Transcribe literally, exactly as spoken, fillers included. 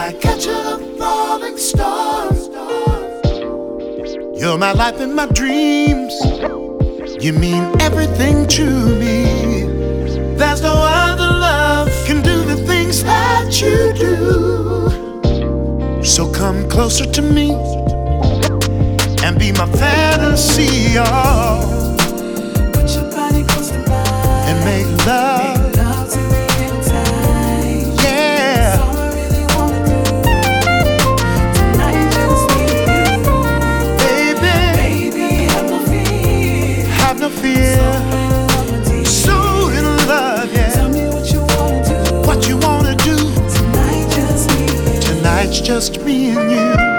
like catching a falling star. You're my life and my dreams. You mean everything to me. There's no other love can do the things that you do. So come closer to me and be my fantasy, oh. Put your body close to mine and make love. Make love to me in time. Yeah. That's all I really wanna do. Tonight just me and you. Baby, Baby, have no fear. have no fear. So in love, yeah. Tell me what you wanna do. What you wanna do. Tonight just me and you. Tonight's just me and you.